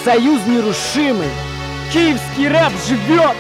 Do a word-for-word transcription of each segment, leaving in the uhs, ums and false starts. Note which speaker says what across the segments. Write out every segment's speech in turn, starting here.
Speaker 1: союз нерушимый. Киевский рэп живет.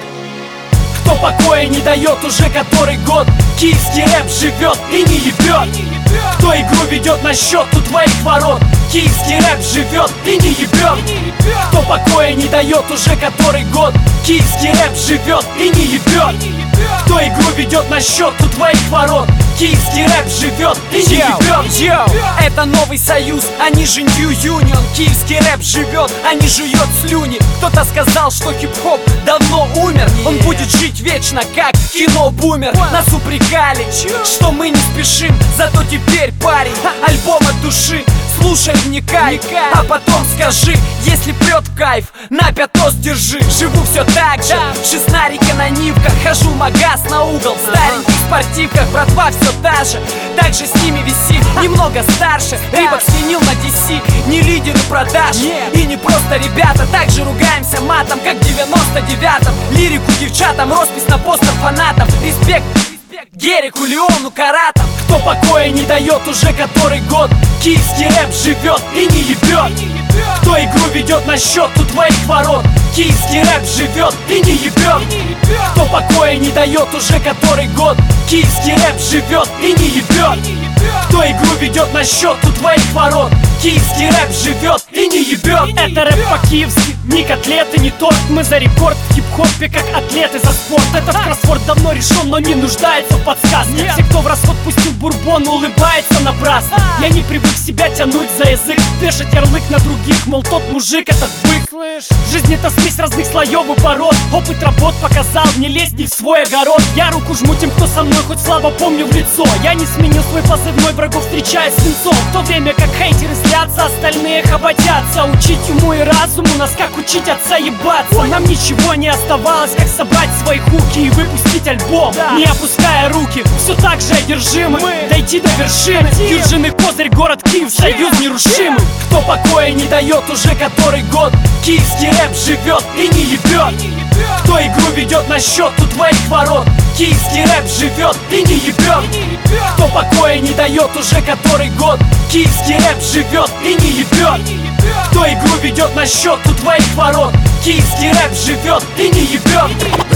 Speaker 2: Кто покоя не дает уже который год. Киевский рэп живет и не ебет. Кто игру ведет на счет у твоих ворот. Киевский рэп живет и не ебет. Кто покоя не дает уже который год. Киевский рэп живет и не ебет. Кто игру ведет на счет у твоих ворот. Киевский рэп живет и не ебет. Йоу, это новый союз, они же New Union. Киевский рэп живет, а не жует слюни. Кто-то сказал, что хип-хоп давно умер. Он будет жить вечно, как кино «Бумер». Нас упрекали, что мы не спешим. Зато теперь, парень, альбом от души. Слушай, вникай, а потом скажи. Если прет в кайф, на пятос держи. Живу все так же, шестнарика на нивках. Хожу в магаз на угол, в стареньких спортивках. Братва все та же, также с ними висит. Немного старше, Рибок сменил на ди си. Не лидеры продаж и не просто ребята. Также ругаемся матом, как в девяносто девятом. Лирику девчатам, роспись на постер фанатам. Респект Герику, Леону, Каратам. Кто покоя не дает уже который год. Киевский рэп живет и не ебет. Кто игру ведет на счет у твоих ворот. Киевский рэп живет и не ебет. Кто покоя не дает уже который год. Киевский рэп живет и не ебет. Кто игру ведет на счет у твоих ворот. Киевский рэп живет и не ебет.
Speaker 1: Это рэп по-киевски, не котлеты, не торт. Мы за рекорд в хип-хопе, как атлеты за спорт. Этот кроссворд давно решен, но не нуждается в подсказке. Все, кто в расход пустил бурбон, улыбается напрасно. Я не привык себя тянуть за язык, вешать ярлык на других, мол, тот мужик, этот бык. Жизнь — это смесь разных слоев и пород. Опыт работ показал, не лезь не в свой огород. Я руку жму тем, кто со мной, хоть слабо помню в лицо. Я не сменил свой позывной, врагов встречая свинцом. В то время как хейтеры злятся, остальные хоботятся. Учить уму и разуму нас, как учить отца ебаться. Нам ничего не оставалось, как собрать свои хуки и выпустить альбом, не опуская руки. Все так же одержимы, дойти до вершины. Южный козырь, город Киев, союз нерушимый.
Speaker 2: Кто покоя не дает уже который год. Киевский рэп живет и не ебет. Кто игру ведет на счет у твоих ворот. Киевский рэп живет и не ебет. Кто покоя не дает уже который год. Киевский рэп живет и не ебет. Кто игру ведет на счет у твоих ворот. Киевский рэп живет и не ебет.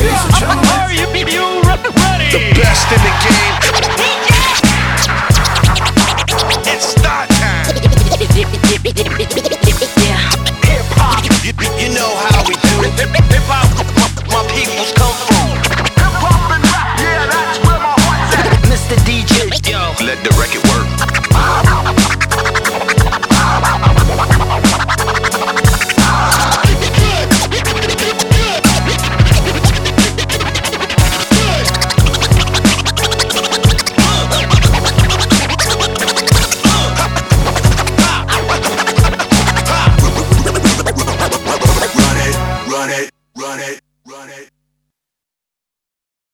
Speaker 3: The best in the game. It's start time. Hip hop, you, you know how we do. Hip hop, my peoples come from. Hip hop and rap, yeah, that's where my heart's at. Mister D J, yo, let the record.